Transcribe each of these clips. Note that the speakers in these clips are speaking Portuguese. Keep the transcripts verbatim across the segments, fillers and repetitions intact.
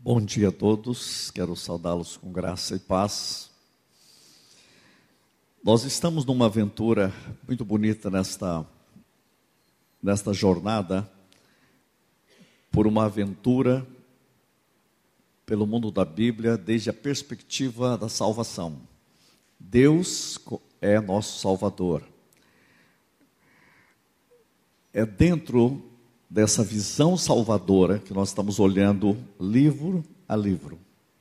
Bom dia a todos, quero saudá-los com graça e paz. Nós estamos numa aventura muito bonita nesta, nesta jornada, por uma aventura pelo mundo da Bíblia, desde a perspectiva da salvação. Deus é nosso Salvador. É dentro dessa visão salvadora que nós estamos olhando livro a livro.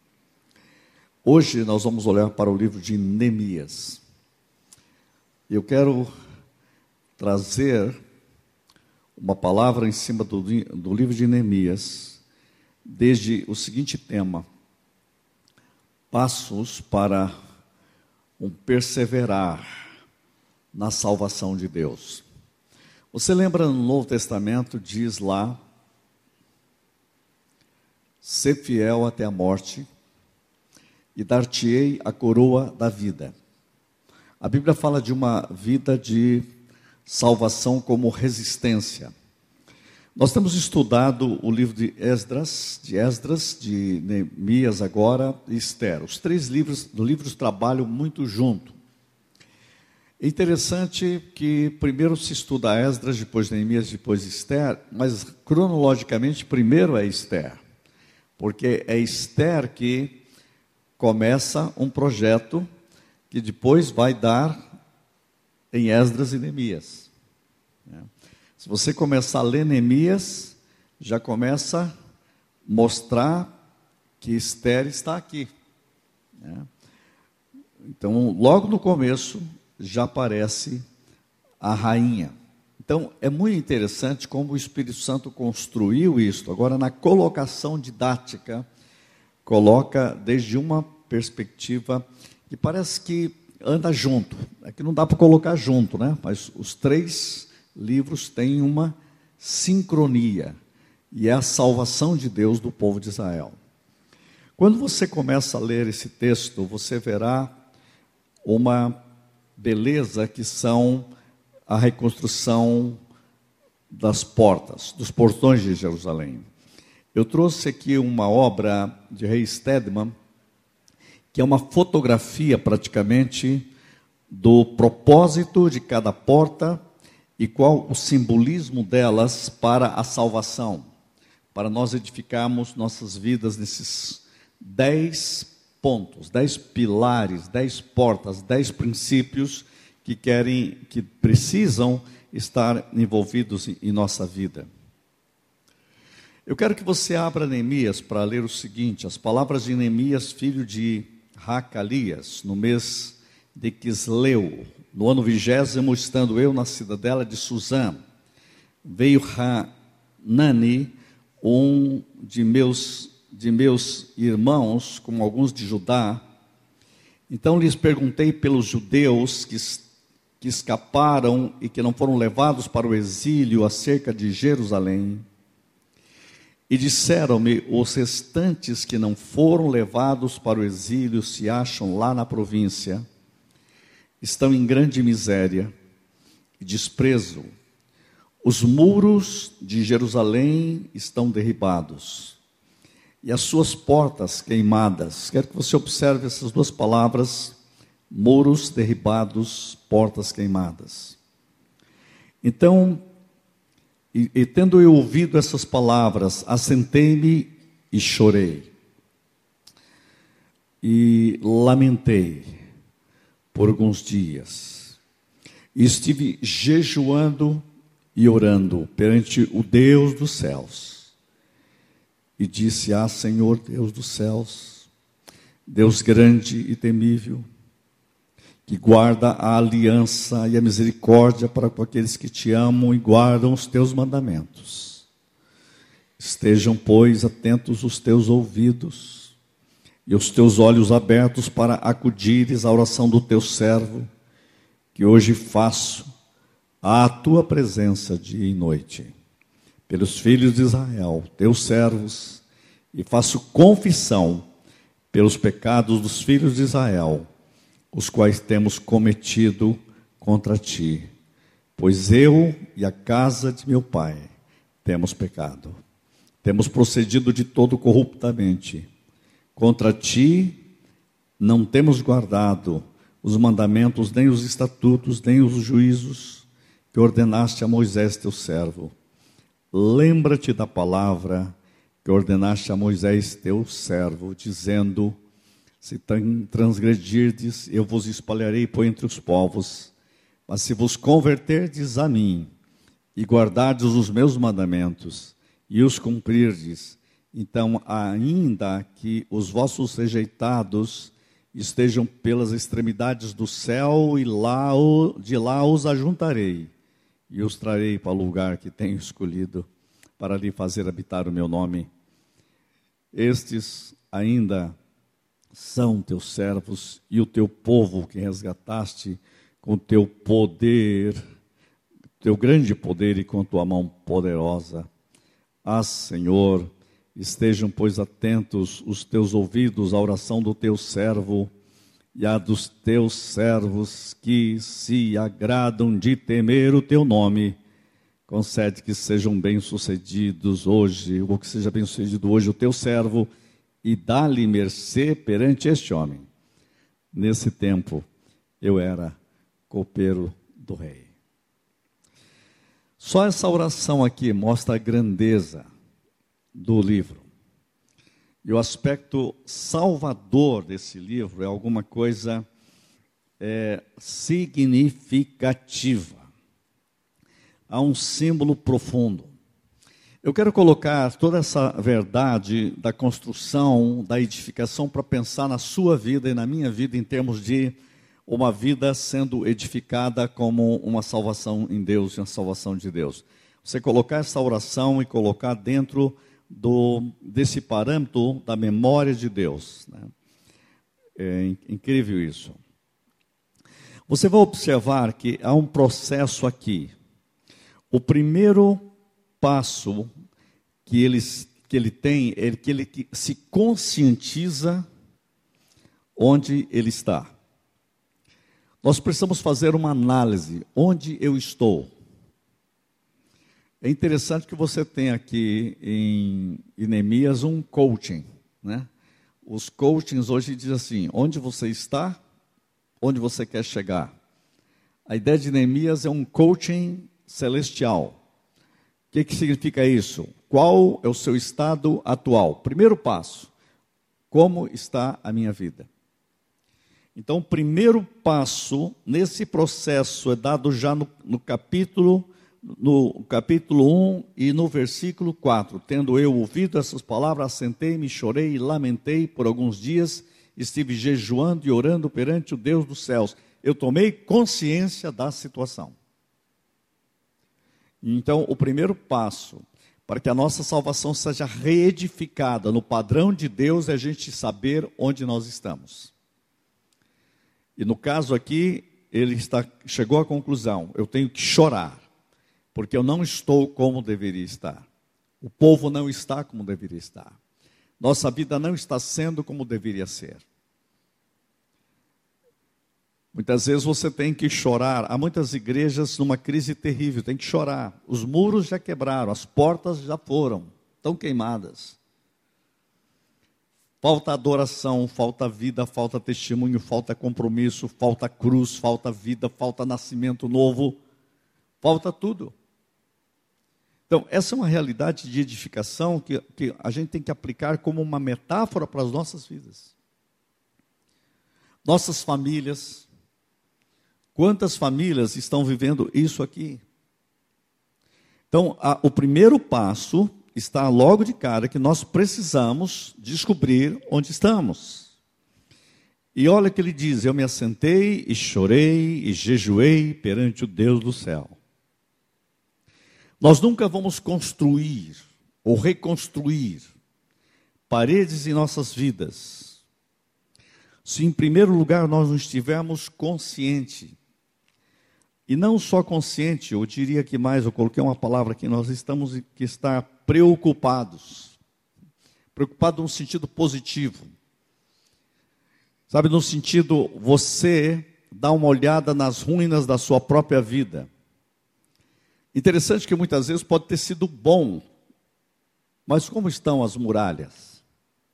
Hoje nós vamos olhar para o livro de Neemias. Eu quero trazer uma palavra em cima do, do livro de Neemias, desde o seguinte tema: passos para um perseverar na salvação de Deus. Você lembra no Novo Testamento, diz lá: ser fiel até a morte, e dar-te-ei a coroa da vida. A Bíblia fala de uma vida de salvação como resistência. Nós temos estudado o livro de Esdras, de Esdras, de Neemias agora e Esther. Os três livros do livro trabalham muito junto. É interessante que primeiro se estuda Esdras, depois Neemias, depois Esther, mas cronologicamente primeiro é Esther, porque é Esther que começa um projeto que depois vai dar em Esdras e Neemias. Se você começar a ler Neemias, já começa a mostrar que Esther está aqui. Então, logo no começo, já aparece a rainha. Então, é muito interessante como o Espírito Santo construiu isto. Agora, na colocação didática, coloca desde uma perspectiva que parece que anda junto. É que não dá para colocar junto, né? Mas os três livros têm uma sincronia, e é a salvação de Deus do povo de Israel. Quando você começa a ler esse texto, você verá uma beleza que são a reconstrução das portas, dos portões de Jerusalém. Eu trouxe aqui uma obra de Ray Stedman, que é uma fotografia praticamente do propósito de cada porta e qual o simbolismo delas para a salvação, para nós edificarmos nossas vidas nesses dez pontos, dez pilares, dez portas, dez princípios que querem, que precisam estar envolvidos em, em nossa vida. Eu quero que você abra Neemias para ler o seguinte: as palavras de Neemias, filho de Racalias, no mês de Quisleu, no ano vigésimo, estando eu na cidadela de Suzã, veio Hanani, um de meus de meus irmãos, como alguns de Judá. Então lhes perguntei pelos judeus que, que escaparam e que não foram levados para o exílio acerca de Jerusalém. E disseram-me: os restantes que não foram levados para o exílio se acham lá na província, estão em grande miséria e desprezo. Os muros de Jerusalém estão derribados e as suas portas queimadas. Quero que você observe essas duas palavras: muros derribados, portas queimadas. Então, e, e tendo eu ouvido essas palavras, assentei-me e chorei, e lamentei por alguns dias, e estive jejuando e orando perante o Deus dos céus. E disse: ah, Senhor Deus dos céus, Deus grande e temível, que guarda a aliança e a misericórdia para com aqueles que te amam e guardam os teus mandamentos. Estejam, pois, atentos os teus ouvidos e os teus olhos abertos para acudires à oração do teu servo, que hoje faço à tua presença dia e noite, pelos filhos de Israel, teus servos, e faço confissão pelos pecados dos filhos de Israel, os quais temos cometido contra ti, pois eu e a casa de meu pai temos pecado. temos procedido de todo corruptamente. Contra ti não temos guardado os mandamentos, nem os estatutos, nem os juízos que ordenaste a Moisés teu servo. Lembra-te da palavra que ordenaste a Moisés teu servo, dizendo: se transgredirdes, eu vos espalharei por entre os povos. Mas se vos converterdes a mim, e guardardes os meus mandamentos, e os cumprirdes, então ainda que os vossos rejeitados estejam pelas extremidades do céu, e lá, de lá os ajuntarei, e os trarei para o lugar que tenho escolhido, para lhe fazer habitar o meu nome. Estes ainda são teus servos e o teu povo que resgataste com teu poder, teu grande poder e com tua mão poderosa. Ah, Senhor, estejam, pois, atentos os teus ouvidos à oração do teu servo e à dos teus servos que se agradam de temer o teu nome. Concede que sejam bem-sucedidos hoje, ou que seja bem-sucedido hoje o teu servo, e dá-lhe mercê perante este homem. Nesse tempo, eu era copeiro do rei. Só essa oração aqui mostra a grandeza do livro. E o aspecto salvador desse livro é alguma coisa é, significativa. Há um símbolo profundo. Eu quero colocar toda essa verdade da construção, da edificação, para pensar na sua vida e na minha vida em termos de uma vida sendo edificada como uma salvação em Deus, uma salvação de Deus. Você colocar essa oração e colocar dentro do, desse parâmetro da memória de Deus, né? É incrível isso. Você vai observar que há um processo aqui. O primeiro passo que ele, que ele tem é que ele se conscientiza onde ele está. Nós precisamos fazer uma análise. Onde eu estou? É interessante que você tem aqui em, em Neemias um coaching, né? Os coachings hoje dizem assim: onde você está, onde você quer chegar. A ideia de Neemias é um coaching celestial. O que, que significa isso? Qual é o seu estado atual? Primeiro passo: como está a minha vida? Então, o primeiro passo nesse processo é dado já no, no capítulo no capítulo um e no versículo quatro. Tendo eu ouvido essas palavras, assentei-me, chorei e lamentei por alguns dias, estive jejuando e orando perante o Deus dos céus. Eu tomei consciência da situação. Então, o primeiro passo para que a nossa salvação seja reedificada no padrão de Deus é a gente saber onde nós estamos. E no caso aqui, ele está, chegou à conclusão: eu tenho que chorar, porque eu não estou como deveria estar. O povo não está como deveria estar. Nossa vida não está sendo como deveria ser. Muitas vezes você tem que chorar. Há muitas igrejas numa crise terrível, tem que chorar. Os muros já quebraram, as portas já foram, estão queimadas. Falta adoração, falta vida, falta testemunho, falta compromisso, falta cruz, falta vida, falta nascimento novo, falta tudo. Então, essa é uma realidade de edificação que, que a gente tem que aplicar como uma metáfora para as nossas vidas. Nossas famílias. Quantas famílias estão vivendo isso aqui? Então, a, o primeiro passo está logo de cara, que nós precisamos descobrir onde estamos. E olha o que ele diz: eu me assentei e chorei e jejuei perante o Deus do céu. Nós nunca vamos construir ou reconstruir paredes em nossas vidas se em primeiro lugar nós não estivermos conscientes. E não só consciente, eu diria que mais, eu coloquei uma palavra aqui, nós estamos que estar preocupados. Preocupado no sentido positivo. Sabe, no sentido, você dá uma olhada nas ruínas da sua própria vida. Interessante que muitas vezes pode ter sido bom Mas como estão as muralhas?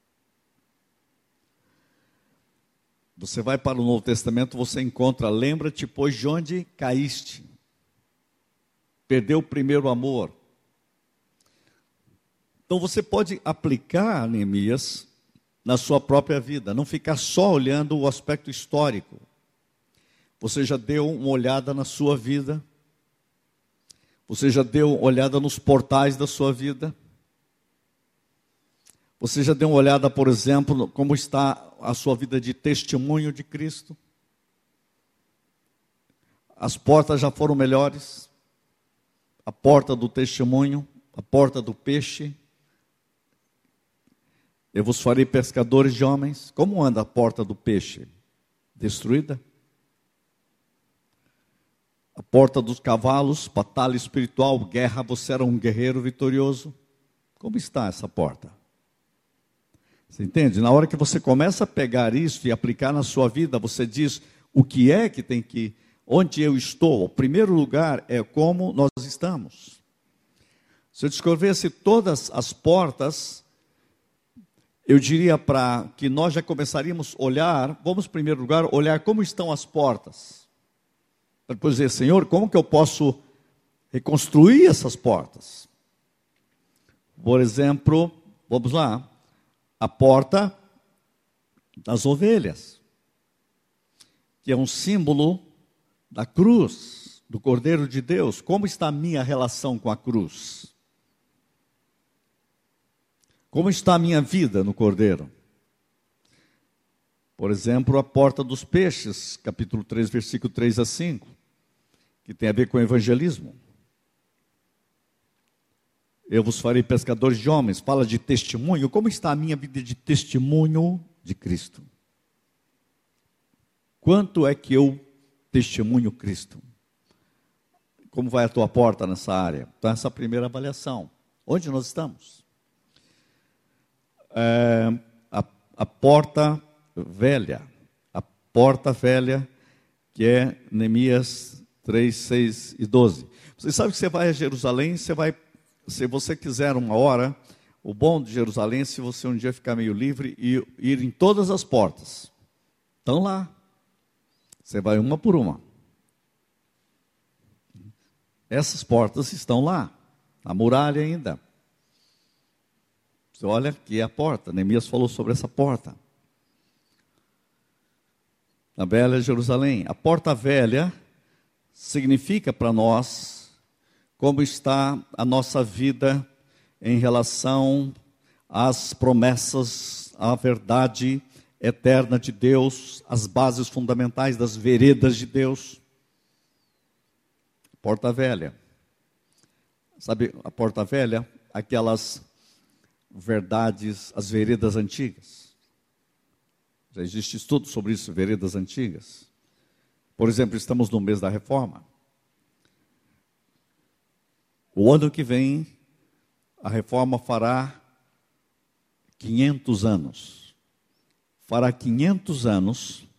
Você vai para o Novo Testamento, você encontra, lembra-te, pois, de onde caíste. Perdeu o primeiro amor. Então você pode aplicar Neemias na sua própria vida, não ficar só olhando o aspecto histórico. Você já deu uma olhada na sua vida? Você já deu uma olhada nos portais da sua vida? Você já deu uma olhada, por exemplo, como está a sua vida de testemunho de Cristo? As portas já foram melhores? A porta do testemunho, a porta do peixe. Eu vos farei pescadores de homens. Como anda a porta do peixe? Destruída? A porta dos cavalos, batalha espiritual, guerra, você era um guerreiro vitorioso. Como está essa porta? Você entende? Na hora que você começa a pegar isso e aplicar na sua vida, você diz o que é que tem que, onde eu estou. O primeiro lugar é como nós estamos. Se eu descrevesse todas as portas, eu diria para que nós já começaríamos a olhar, vamos em primeiro lugar olhar como estão as portas. Para depois dizer, Senhor, como que eu posso reconstruir essas portas? Por exemplo, vamos lá, a porta das ovelhas, que é um símbolo da cruz, do Cordeiro de Deus. Como está a minha relação com a cruz? Como está a minha vida no Cordeiro? Por exemplo, a porta dos peixes, capítulo três, versículo três a cinco, que tem a ver com o evangelismo. Eu vos farei pescadores de homens, fala de testemunho. Como está a minha vida de testemunho de Cristo? Quanto é que eu testemunho Cristo? Como vai a tua porta nessa área? Então, essa é a primeira avaliação. Onde nós estamos? É, a, a porta velha. A porta velha, que é Neemias três, seis e doze. Você sabe que você vai a Jerusalém, você vai... Se você quiser uma hora, o bom de Jerusalém é se você um dia ficar meio livre e ir em todas as portas. Estão lá. Você vai uma por uma. Essas portas estão lá. A muralha ainda. Você olha aqui é a porta. Neemias falou sobre essa porta. Na velha Jerusalém. A porta velha significa para nós como está a nossa vida em relação às promessas, à verdade eterna de Deus, às bases fundamentais das veredas de Deus. Porta velha. Sabe a porta velha? Aquelas verdades, as veredas antigas. Já existe estudo sobre isso, veredas antigas. Por exemplo, estamos no mês da reforma. O ano que vem, a reforma fará quinhentos anos. Fará quinhentos anos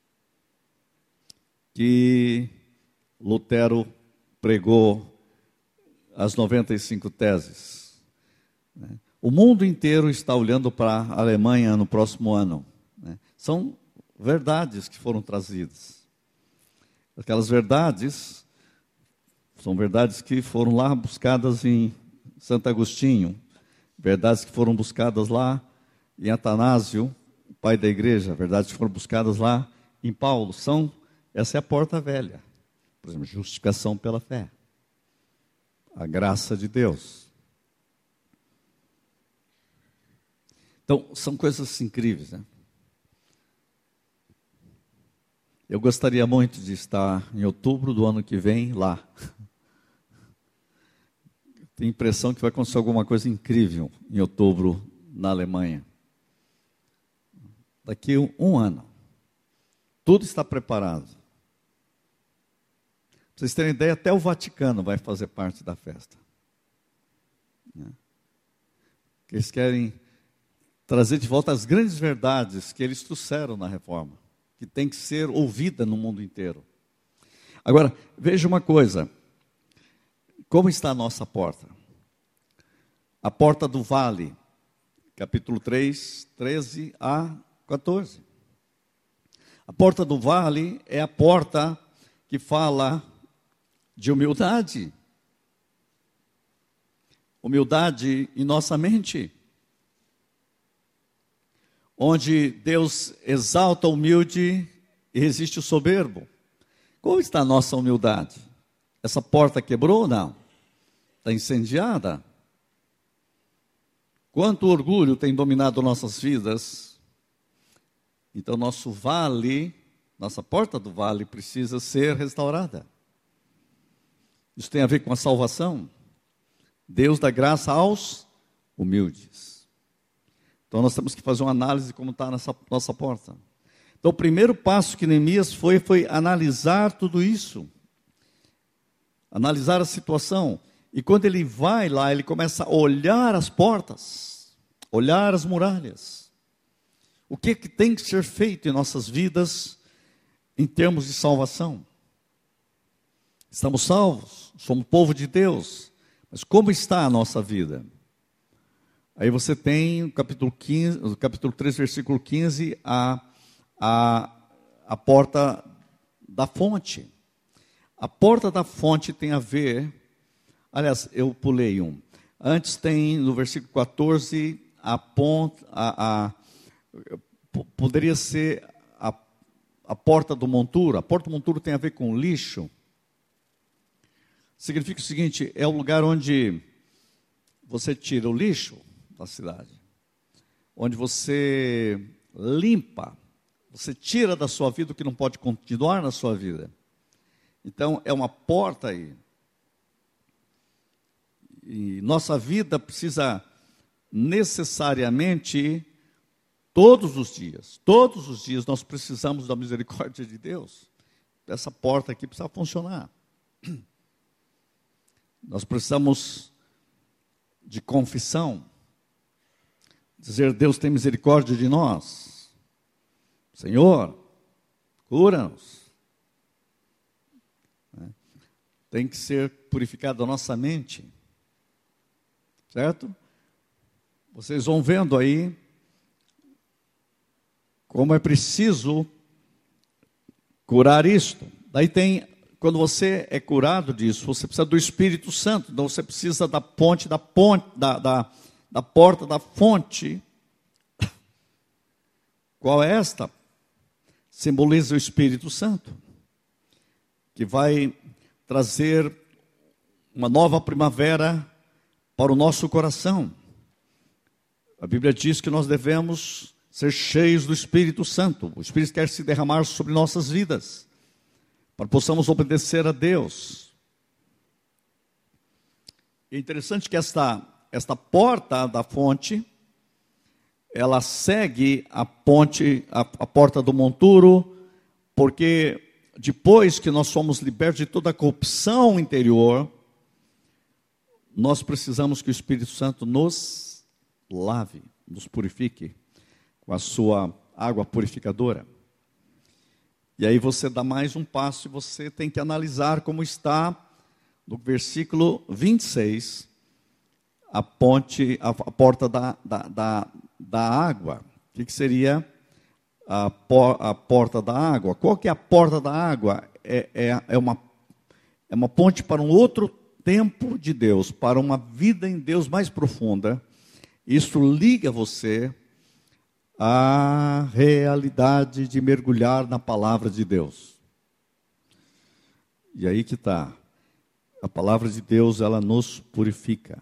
que Lutero pregou as noventa e cinco teses. O mundo inteiro está olhando para a Alemanha no próximo ano. São verdades que foram trazidas. Aquelas verdades... São verdades que foram lá buscadas em Santo Agostinho, verdades que foram buscadas lá em Atanásio, o pai da igreja, verdades que foram buscadas lá em Paulo. São, essa é a porta velha. Por exemplo, justificação pela fé. A graça de Deus. Então, são coisas incríveis, né? Eu gostaria muito de estar em outubro do ano que vem lá. Tenho a impressão que vai acontecer alguma coisa incrível em outubro na Alemanha. Daqui um, um ano. Tudo está preparado. Para vocês terem ideia, até o Vaticano vai fazer parte da festa. Eles querem trazer de volta as grandes verdades que eles trouxeram na reforma, que tem que ser ouvida no mundo inteiro. Agora, veja uma coisa. Como está a nossa porta? A porta do vale, capítulo três, treze a quatorze. A porta do vale é a porta que fala de humildade. Humildade em nossa mente. Onde Deus exalta o humilde e resiste o soberbo. Como está a nossa humildade? Essa porta quebrou ou não? Está incendiada? Quanto orgulho tem dominado nossas vidas? Então, nosso vale, nossa porta do vale precisa ser restaurada. Isso tem a ver com a salvação. Deus dá graça aos humildes. Então, nós temos que fazer uma análise de como está nessa nossa porta. Então, o primeiro passo que Neemias foi, foi analisar tudo isso. Analisar a situação. E quando ele vai lá, ele começa a olhar as portas, olhar as muralhas. O que, que tem que ser feito em nossas vidas em termos de salvação? Estamos salvos, somos povo de Deus, mas como está a nossa vida? Aí você tem o capítulo, quinze, o capítulo três, versículo quinze, a, a, a porta da fonte. A porta da fonte tem a ver, aliás, eu pulei um. Antes tem, no versículo quatorze, a ponta, a, a, poderia ser a, a porta do monturo. A porta do monturo tem a ver com lixo. Significa o seguinte, é o lugar onde você tira o lixo da cidade. Onde você limpa, você tira da sua vida o que não pode continuar na sua vida. Então, é uma porta aí. E nossa vida precisa necessariamente, todos os dias, todos os dias nós precisamos da misericórdia de Deus. Essa porta aqui precisa funcionar. Nós precisamos de confissão. Dizer, Deus tem misericórdia de nós. Senhor, cura-nos. Tem que ser purificada a nossa mente. Certo? Vocês vão vendo aí como é preciso curar isto. Daí tem, quando você é curado disso, você precisa do Espírito Santo. Então você precisa da ponte, da ponte, da, da, da porta da fonte. Qual é esta? Simboliza o Espírito Santo, que vai trazer uma nova primavera para o nosso coração. A Bíblia diz que nós devemos ser cheios do Espírito Santo. O Espírito quer se derramar sobre nossas vidas, para que possamos obedecer a Deus. É interessante que esta, esta porta da fonte, ela segue a ponte, a, a porta do monturo, porque depois que nós somos libertos de toda a corrupção interior, nós precisamos que o Espírito Santo nos lave, nos purifique com a sua água purificadora. E aí você dá mais um passo e você tem que analisar como está no versículo vinte e seis, a ponte, a, a porta da, da, da, da água. O que, que seria a, por, a porta da água? Qual que é a porta da água? É, é, é, uma, é uma ponte para um outro tempo de Deus, para uma vida em Deus mais profunda. Isso liga você à realidade de mergulhar na palavra de Deus. E aí que está. A palavra de Deus, ela nos purifica.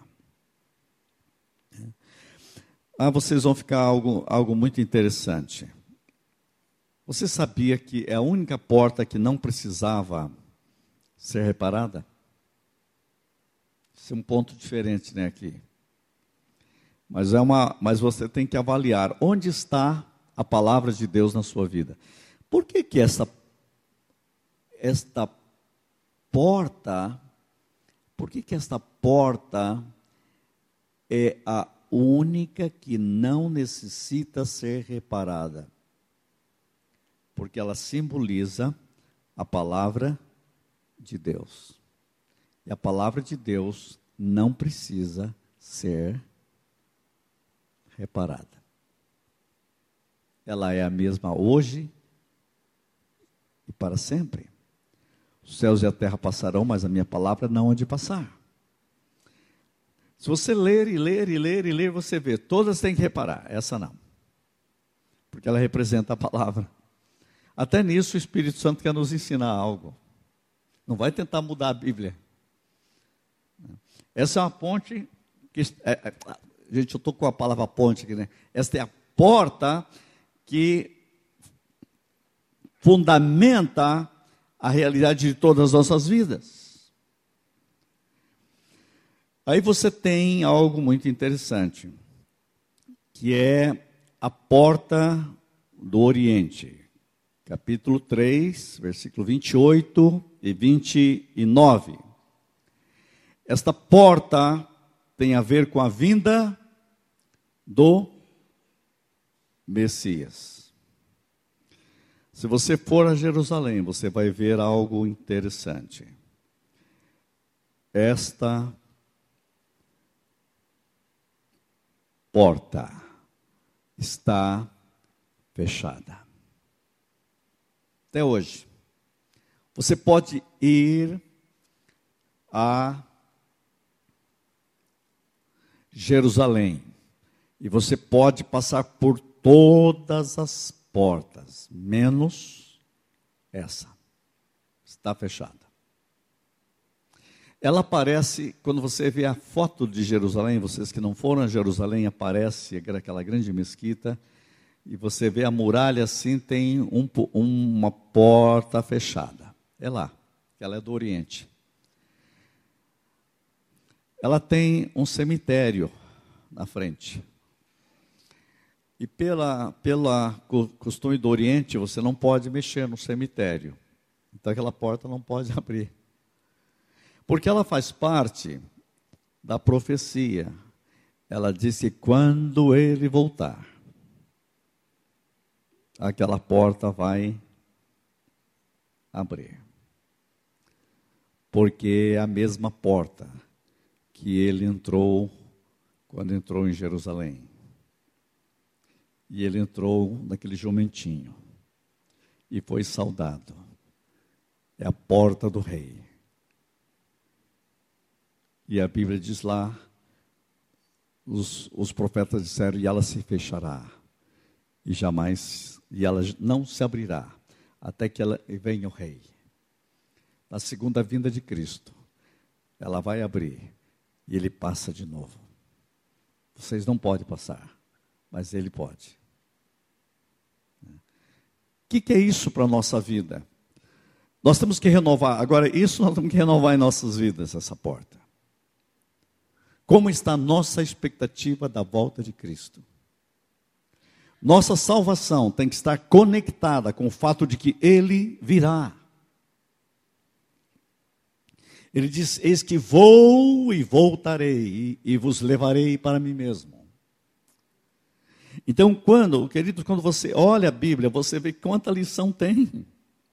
Ah, vocês vão ficar algo, algo muito interessante. Você sabia que é a única porta que não precisava ser reparada? Esse é um ponto diferente, né, aqui. Mas, é uma, mas você tem que avaliar onde está a palavra de Deus na sua vida. Por que que esta, esta porta, por que que esta porta é a única que não necessita ser reparada? Porque ela simboliza a palavra de Deus. E a palavra de Deus não precisa ser reparada. reparada. Ela é a mesma hoje e para sempre. Os céus e a terra passarão, mas a minha palavra não há de passar. Se você ler e ler e ler e ler, você vê, todas têm que reparar, essa não. Porque ela representa a palavra. Até nisso o Espírito Santo quer nos ensinar algo. Não vai tentar mudar a Bíblia. Essa é uma ponte, que, é, é, gente, eu estou com a palavra ponte aqui, né? Esta é a porta que fundamenta a realidade de todas as nossas vidas. Aí você tem algo muito interessante, que é a porta do Oriente. Capítulo três, versículo vinte e oito e vinte e nove. Esta porta tem a ver com a vinda do Messias. Se você for a Jerusalém, você vai ver algo interessante. Esta porta está fechada. Até hoje. Você pode ir a Jerusalém e você pode passar por todas as portas, menos essa. Está fechada. Ela aparece, quando você vê a foto de Jerusalém, vocês que não foram a Jerusalém, aparece aquela grande mesquita, e você vê a muralha assim, tem um, uma porta fechada. É lá, ela é do Oriente. Ela tem um cemitério na frente. E pela, pela costume do Oriente, você não pode mexer no cemitério. Então aquela porta não pode abrir. Porque ela faz parte da profecia. Ela disse que quando ele voltar, aquela porta vai abrir. Porque é a mesma porta que ele entrou quando entrou em Jerusalém. E ele entrou naquele jumentinho e foi saudado. É a porta do rei. E a Bíblia diz lá, os, os profetas disseram, e ela se fechará, e jamais, e ela não se abrirá, até que ela venha o rei. Na segunda vinda de Cristo, ela vai abrir, e ele passa de novo. Vocês não podem passar, mas ele pode. O que, que é isso para a nossa vida? Nós temos que renovar, agora isso nós temos que renovar em nossas vidas, essa porta. Como está a nossa expectativa da volta de Cristo? Nossa salvação tem que estar conectada com o fato de que Ele virá. Ele diz, eis que vou e voltarei, e, e vos levarei para mim mesmo. Então, quando, queridos, quando você olha a Bíblia, você vê quanta lição tem.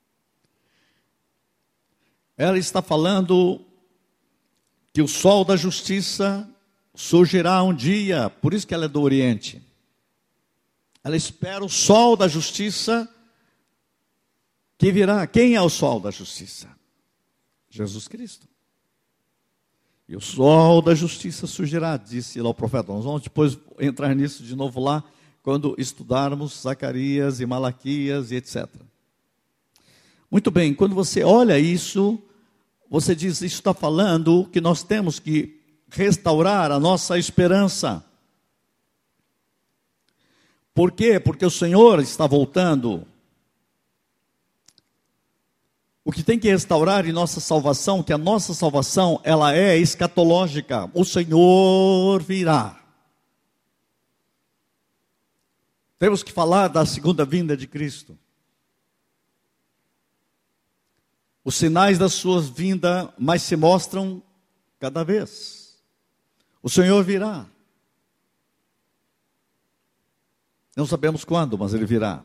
Ela está falando que o sol da justiça surgirá um dia, por isso que ela é do Oriente. Ela espera o sol da justiça que virá. Quem é o sol da justiça? Jesus Cristo. E o sol da justiça surgirá, disse lá o profeta. Nós vamos depois entrar nisso de novo lá, quando estudarmos Zacarias e Malaquias e etcétera. Muito bem, quando você olha isso, você diz, isso está falando que nós temos que restaurar a nossa esperança. Por quê? Porque o Senhor está voltando. O que tem que restaurar em nossa salvação, que a nossa salvação, ela é escatológica. O Senhor virá. Temos que falar da segunda vinda de Cristo. Os sinais da sua vinda mais se mostram cada vez. O Senhor virá. Não sabemos quando, mas Ele virá.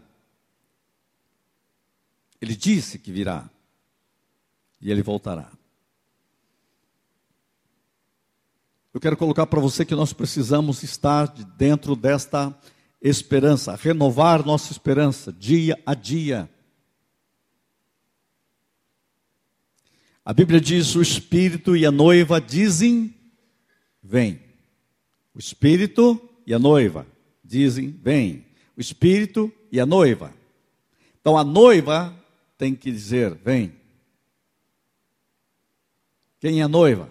Ele disse que virá. E Ele voltará. eu quero colocar para você que nós precisamos estar dentro desta esperança, renovar nossa esperança dia a dia. A Bíblia diz: o Espírito e a noiva dizem, vem. O Espírito e a noiva dizem, vem. O Espírito e a noiva. Então a noiva tem que dizer, vem. Quem é a noiva?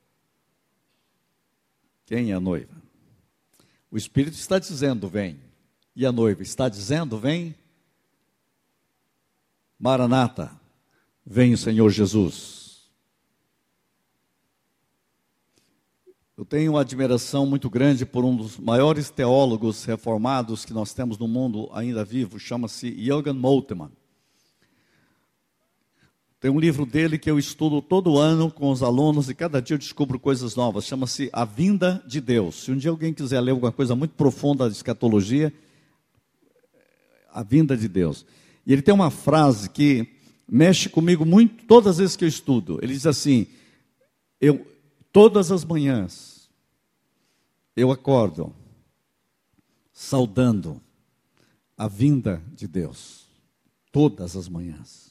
Quem é a noiva? O Espírito está dizendo, vem. E a noiva está dizendo, vem. Maranata, vem o Senhor Jesus. Eu tenho uma admiração muito grande por um dos maiores teólogos reformados que nós temos no mundo ainda vivo, chama-se Jürgen Moltmann. Tem um livro dele que eu estudo todo ano com os alunos e cada dia eu descubro coisas novas, chama-se A Vinda de Deus. Se um dia alguém quiser ler alguma coisa muito profunda de escatologia, A Vinda de Deus. E ele tem uma frase que mexe comigo muito todas as vezes que eu estudo. Ele diz assim, eu... todas as manhãs, eu acordo saudando a vinda de Deus. Todas as manhãs.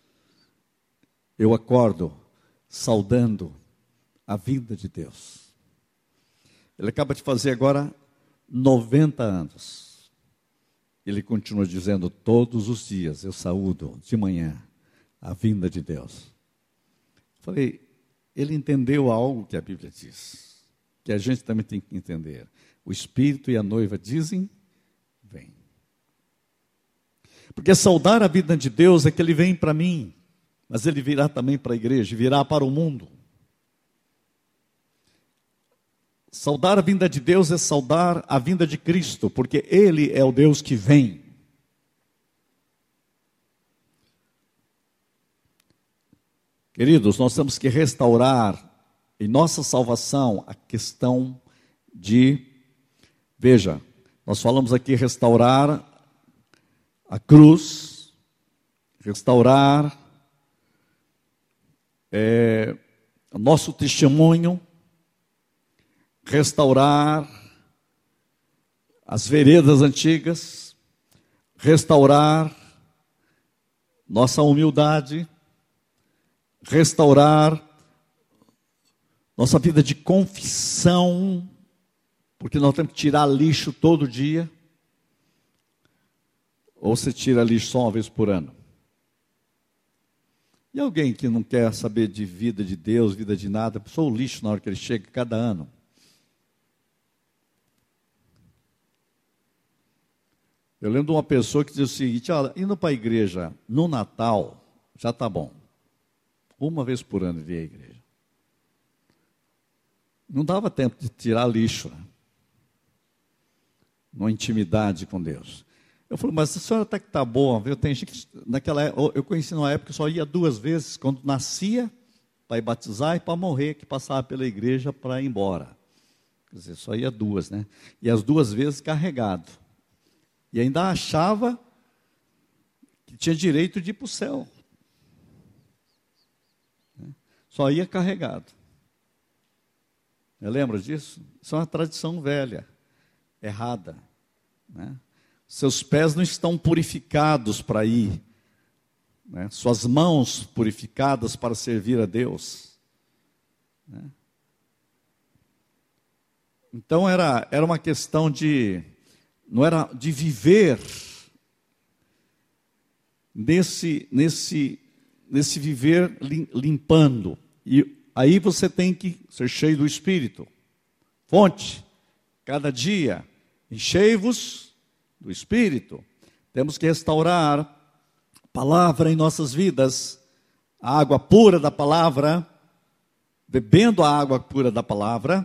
Eu acordo saudando a vinda de Deus. Ele acaba de fazer agora noventa anos. Ele continua dizendo, todos os dias eu saúdo de manhã a vinda de Deus. Falei, ele entendeu algo que a Bíblia diz, que a gente também tem que entender. O Espírito e a noiva dizem, vem. Porque saudar a vida de Deus é que Ele vem para mim, mas Ele virá também para a igreja, virá para o mundo. Saudar a vinda de Deus é saudar a vinda de Cristo, porque Ele é o Deus que vem. Queridos, nós temos que restaurar em nossa salvação a questão de, veja, nós falamos aqui restaurar a cruz, restaurar é, o nosso testemunho, restaurar as veredas antigas, restaurar nossa humildade, restaurar nossa vida de confissão, porque nós temos que tirar lixo todo dia. Ou você tira lixo só uma vez por ano? E alguém que não quer saber de vida de Deus, vida de nada, só o lixo na hora que ele chega cada ano. Eu lembro de uma pessoa que dizia o seguinte, olha, indo para a igreja no Natal, já está bom. Uma vez por ano vir à igreja. Não dava tempo de tirar lixo, né? Numa intimidade com Deus. Eu falei, mas a senhora até que está boa, viu? Tem gente que, naquela época, eu conheci numa época que só ia duas vezes, quando nascia, para ir batizar e para morrer, que passava pela igreja para ir embora. Quer dizer, só ia duas, né? E as duas vezes carregado. E ainda achava que tinha direito de ir para o céu. Só ia carregado. Lembra disso? Isso é uma tradição velha, errada, né? Seus pés não estão purificados para ir, né? Suas mãos purificadas para servir a Deus, né? Então era, era uma questão de, não era de viver nesse, nesse, nesse viver limpando. E aí você tem que ser cheio do Espírito. Fonte, cada dia, enchei-vos do Espírito. Temos que restaurar a palavra em nossas vidas, a água pura da palavra, bebendo a água pura da palavra.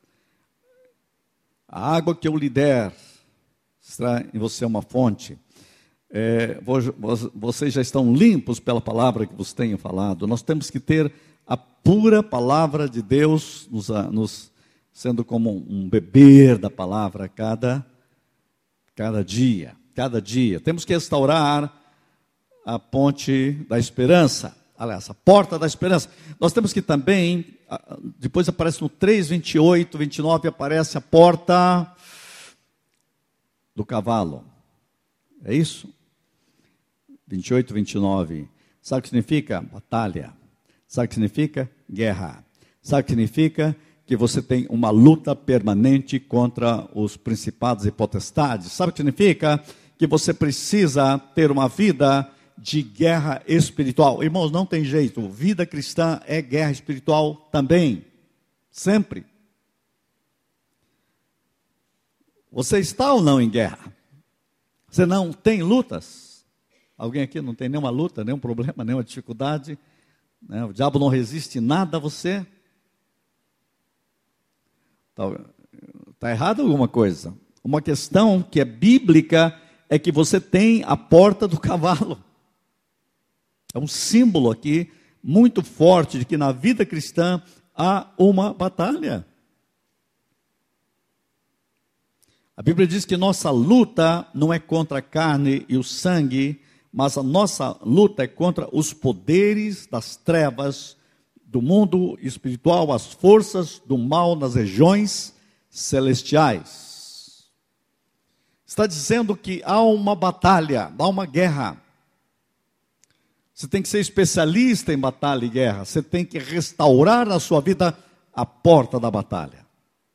A água que eu lhe der, será em você uma fonte. É, vocês já estão limpos pela palavra que vos tenho falado. Nós temos que ter a pura palavra de Deus, nos, nos sendo como um beber da palavra cada, cada dia. Cada dia. Temos que restaurar a ponte da esperança. aliás, a porta da esperança. Nós temos que também, depois aparece no três, vinte e oito, vinte e nove, aparece a porta do cavalo. É isso? vinte e oito, vinte e nove. Sabe o que significa? Batalha. Sabe o que significa? Guerra. Sabe o que significa? Que você tem uma luta permanente contra os principados e potestades. Sabe o que significa? Que você precisa ter uma vida de guerra espiritual. Irmãos, não tem jeito. Vida cristã é guerra espiritual também. Sempre. Você está ou não em guerra? Você não tem lutas? Alguém aqui não tem nenhuma luta, nenhum problema, nenhuma dificuldade? Né? O diabo não resiste nada a você? Está tá errado alguma coisa? Uma questão que é bíblica é que você tem a porta do cavalo. É um símbolo aqui muito forte de que na vida cristã há uma batalha. A Bíblia diz que nossa luta não é contra a carne e o sangue, mas a nossa luta é contra os poderes das trevas do mundo espiritual, as forças do mal nas regiões celestiais. Está dizendo que há uma batalha, há uma guerra. Você tem que ser especialista em batalha e guerra. Você tem que restaurar na sua vida a porta da batalha.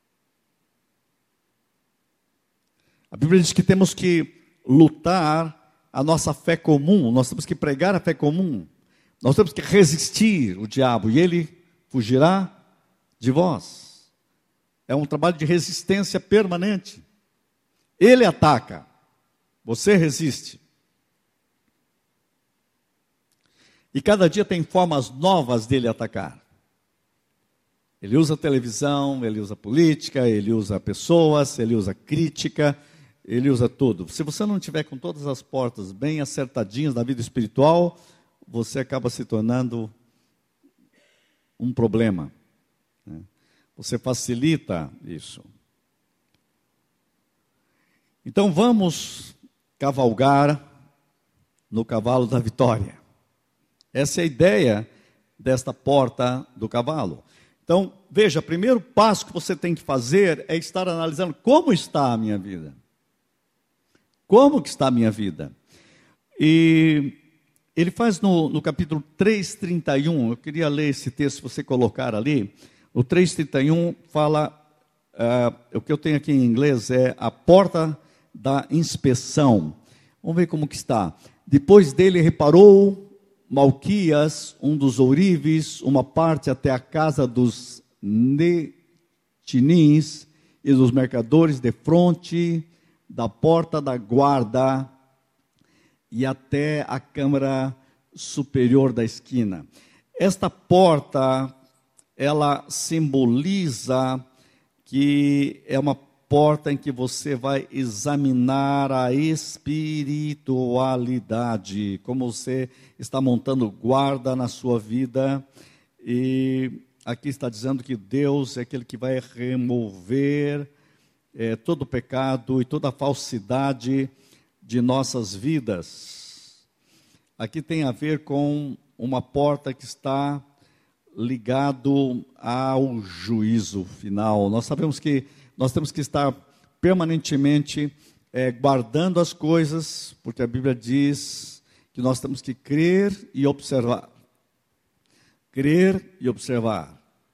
A Bíblia diz que temos que lutar a nossa fé comum. Nós temos que pregar a fé comum. Nós temos que resistir o diabo e ele fugirá de vós. É um trabalho de resistência permanente. Ele ataca, você resiste. E cada dia tem formas novas dele atacar. Ele usa televisão, ele usa política, ele usa pessoas, ele usa crítica, ele usa tudo. Se você não tiver com todas as portas bem acertadinhas na vida espiritual, você acaba se tornando um problema. Né? Você facilita isso. Então vamos cavalgar no cavalo da vitória. Essa é a ideia desta porta do cavalo. Então, veja, o primeiro passo que você tem que fazer é estar analisando como está a minha vida. Como que está a minha vida? E ele faz no, no capítulo três, trinta e um, eu queria ler esse texto, se você colocar ali. O três, trinta e um fala, uh, o que eu tenho aqui em inglês é a porta da inspeção. Vamos ver como que está. Depois dele reparou Malquias, um dos ourives, uma parte até a casa dos netinins e dos mercadores de fronte da porta da guarda e até a câmara superior da esquina. Esta porta, ela simboliza que é uma porta em que você vai examinar a espiritualidade, como você está montando guarda na sua vida. E aqui está dizendo que Deus é aquele que vai remover é, todo o pecado e toda a falsidade de nossas vidas. Aqui tem a ver com uma porta que está ligado ao juízo final. Nós sabemos que nós temos que estar permanentemente é, guardando as coisas, porque a Bíblia diz que nós temos que crer e observar. Crer e observar.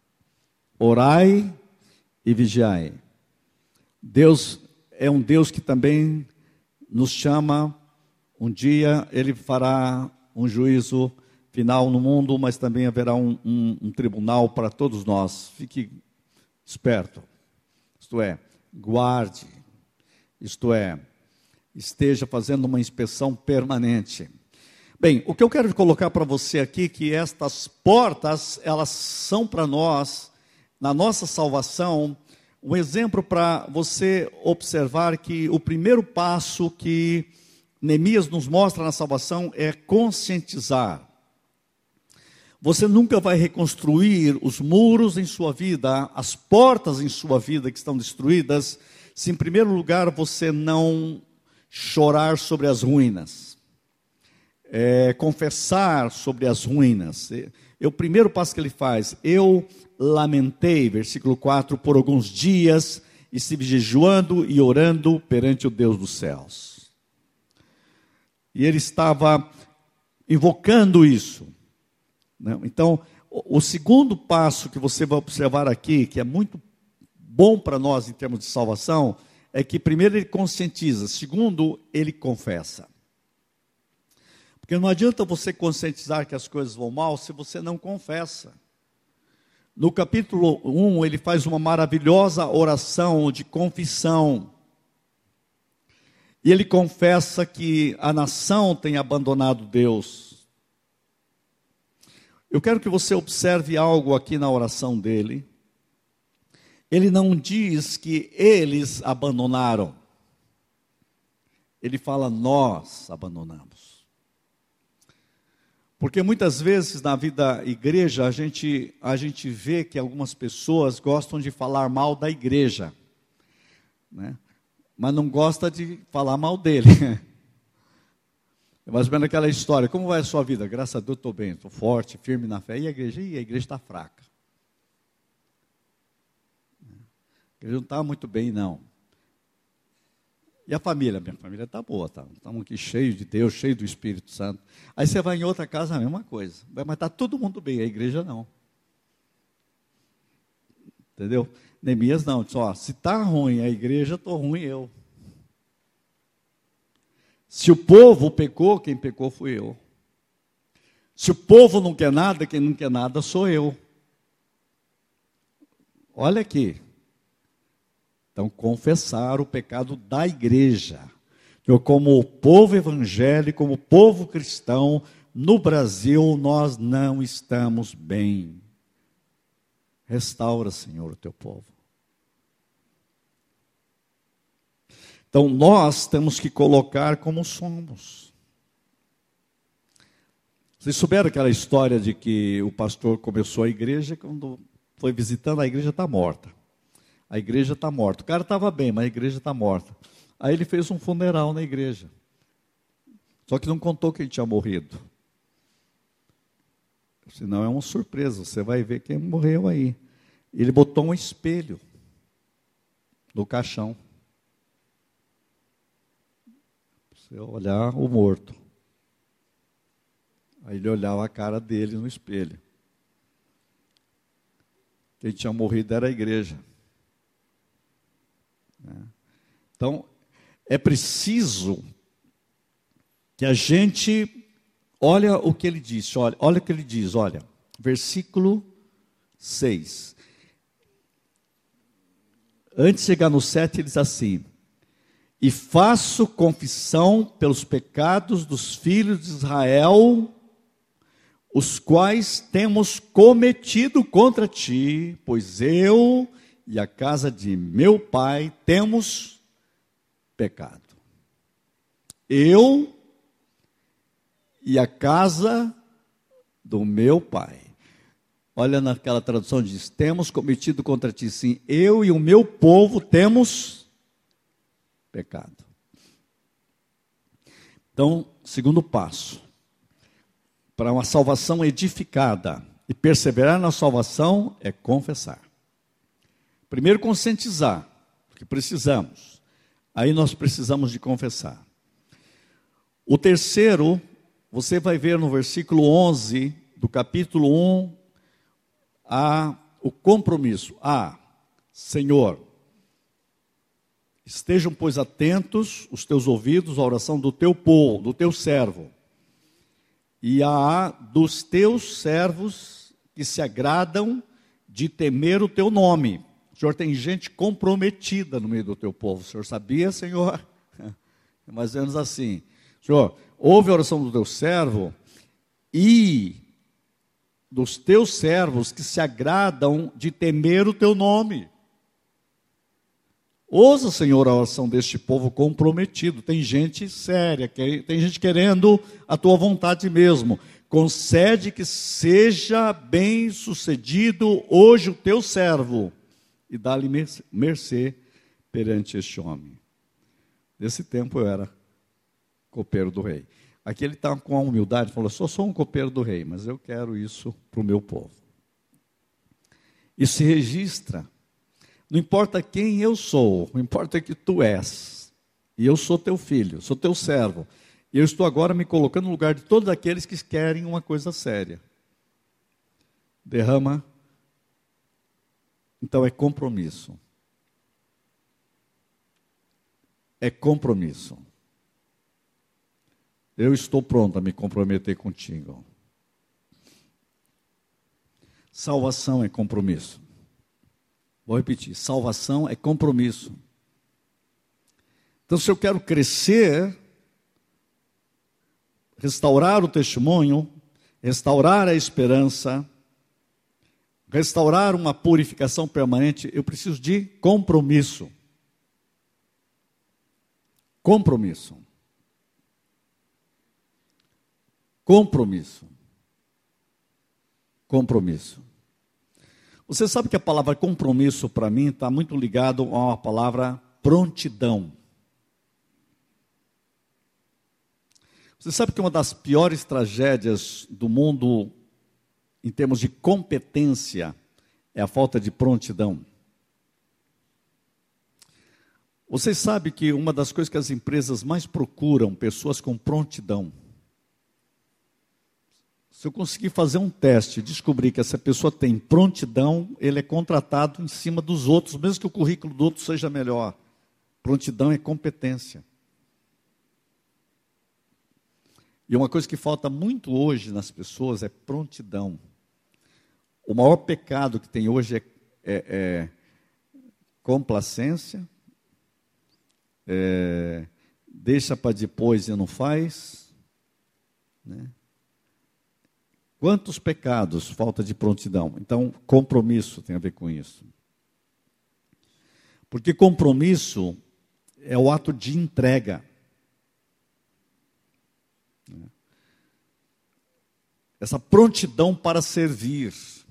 Orai e vigiai. Deus é um Deus que também nos chama, um dia Ele fará um juízo final no mundo, mas também haverá um, um, um tribunal para todos nós. Fique esperto. Isto é, guarde, isto é, esteja fazendo uma inspeção permanente. Bem, o que eu quero colocar para você aqui, que estas portas, elas são para nós, na nossa salvação, um exemplo para você observar que o primeiro passo que Neemias nos mostra na salvação é conscientizar. Você nunca vai reconstruir os muros em sua vida, as portas em sua vida que estão destruídas, se em primeiro lugar você não chorar sobre as ruínas. é, confessar sobre as ruínas. E o primeiro passo que ele faz, eu lamentei, versículo quatro, por alguns dias, e estive jejuando e orando perante o Deus dos céus. E ele estava invocando isso. Né? Então, o, o segundo passo que você vai observar aqui, que é muito bom para nós em termos de salvação, é que primeiro ele conscientiza, segundo ele confessa. Porque não adianta você conscientizar que as coisas vão mal se você não confessa. No capítulo um, ele faz uma maravilhosa oração de confissão. E ele confessa que a nação tem abandonado Deus. Eu quero que você observe algo aqui na oração dele. Ele não diz que eles abandonaram. Ele fala, nós abandonamos. Porque muitas vezes na vida da igreja, a gente, a gente vê que algumas pessoas gostam de falar mal da igreja, né? Mas não gosta de falar mal dele. É mais ou menos aquela história, como vai a sua vida? Graças a Deus estou bem, estou forte, firme na fé. E a igreja? E a igreja está fraca. A igreja não está muito bem, não. E a família? Minha família está boa, tá? Estamos aqui cheios de Deus, cheios do Espírito Santo. Aí você vai em outra casa, a mesma coisa. Mas está todo mundo bem, a igreja não. Entendeu? Neemias não, disse, ó, se está ruim a igreja, estou ruim eu. Se o povo pecou, quem pecou fui eu. Se o povo não quer nada, quem não quer nada sou eu. Olha aqui. Então, confessar o pecado da igreja. Eu, como povo evangélico, como povo cristão, no Brasil nós não estamos bem. Restaura, Senhor, o teu povo. Então, nós temos que colocar como somos. Vocês souberam aquela história de que o pastor começou a igreja, quando foi visitando, a igreja está morta. A igreja está morta. O cara estava bem, mas a igreja está morta. Aí ele fez um funeral na igreja. Só que não contou que ele tinha morrido. Senão é uma surpresa, você vai ver quem morreu aí. Ele botou um espelho no caixão. Para você olhar o morto. Aí ele olhava a cara dele no espelho. Quem tinha morrido era a igreja. Então, é preciso que a gente, olha o que ele disse, olha, olha o que ele diz, olha, versículo seis. Antes de chegar no sete, ele diz assim, e faço confissão pelos pecados dos filhos de Israel, os quais temos cometido contra ti, pois eu e a casa de meu pai temos pecado. Eu e a casa do meu pai. Olha naquela tradução, diz, temos cometido contra ti, sim, eu e o meu povo temos pecado. Então, segundo passo, para uma salvação edificada e perseverar na salvação é confessar. Primeiro, conscientizar, porque precisamos. Aí nós precisamos de confessar. O terceiro, você vai ver no versículo onze do capítulo um, a, o compromisso. Ah, Senhor, estejam, pois, atentos os teus ouvidos à oração do teu povo, do teu servo, e a dos teus servos que se agradam de temer o teu nome. O Senhor tem gente comprometida no meio do teu povo. O Senhor sabia, Senhor? É mais ou menos assim. Senhor, ouve a oração do teu servo e dos teus servos que se agradam de temer o teu nome. Ouça, Senhor, a oração deste povo comprometido. Tem gente séria, tem gente querendo a tua vontade mesmo. Concede que seja bem sucedido hoje o teu servo. E dá-lhe mercê perante este homem. Nesse tempo eu era copeiro do rei. Aqui ele está com a humildade, falou, sou só um copeiro do rei, mas eu quero isso para o meu povo. Isso se registra. Não importa quem eu sou, não importa que tu és. E eu sou teu filho, sou teu servo. E eu estou agora me colocando no lugar de todos aqueles que querem uma coisa séria. Derrama. Então é compromisso. É compromisso. Eu estou pronto a me comprometer contigo. Salvação é compromisso. Vou repetir, salvação é compromisso. Então, se eu quero crescer, restaurar o testemunho, restaurar a esperança, restaurar uma purificação permanente, eu preciso de compromisso. Compromisso. Compromisso. Compromisso. Você sabe que a palavra compromisso, para mim, está muito ligado a uma palavra prontidão. Você sabe que uma das piores tragédias do mundo, em termos de competência, é a falta de prontidão. Você sabe que uma das coisas que as empresas mais procuram, pessoas com prontidão. Se eu conseguir fazer um teste e descobrir que essa pessoa tem prontidão, ele é contratado em cima dos outros, mesmo que o currículo do outro seja melhor. Prontidão é competência. E uma coisa que falta muito hoje nas pessoas é prontidão. O maior pecado que tem hoje é, é, é complacência, é, deixa para depois e não faz, né? Quantos pecados? Falta de prontidão. Então, compromisso tem a ver com isso. Porque compromisso é o ato de entrega. Essa prontidão para servir.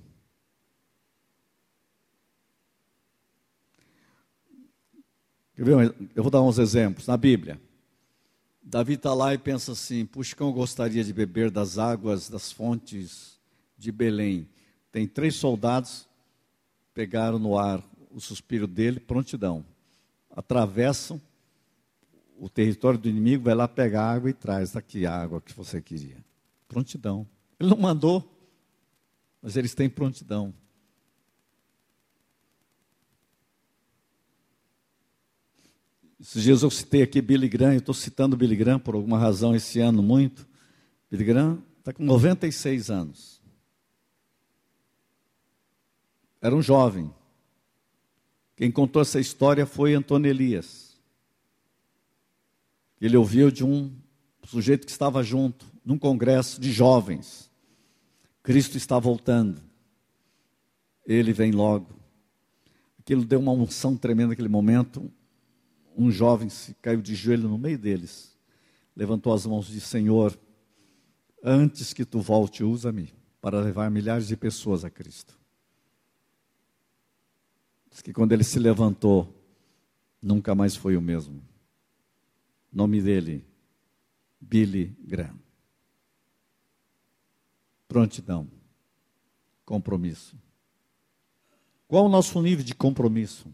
Quer ver? Eu vou dar uns exemplos. Na Bíblia, Davi está lá e pensa assim, puxa, como eu gostaria de beber das águas das fontes de Belém. Tem três soldados, pegaram no ar o suspiro dele, prontidão. Atravessam o território do inimigo, vai lá pegar água e traz, está aqui a água que você queria. Prontidão. Ele não mandou, mas eles têm prontidão. Esses dias eu citei aqui Billy Graham, eu estou citando Billy Graham por alguma razão esse ano muito. Billy Graham está com noventa e seis anos. Era um jovem. Quem contou essa história foi Antônio Elias. Ele ouviu de um sujeito que estava junto, num congresso de jovens. Cristo está voltando. Ele vem logo. Aquilo deu uma unção tremenda naquele momento. Um jovem se caiu de joelho no meio deles, levantou as mãos e disse, Senhor, antes que tu volte, usa-me para levar milhares de pessoas a Cristo. Diz que quando ele se levantou, nunca mais foi o mesmo. O nome dele, Billy Graham. Prontidão, compromisso. Qual o nosso nível de compromisso?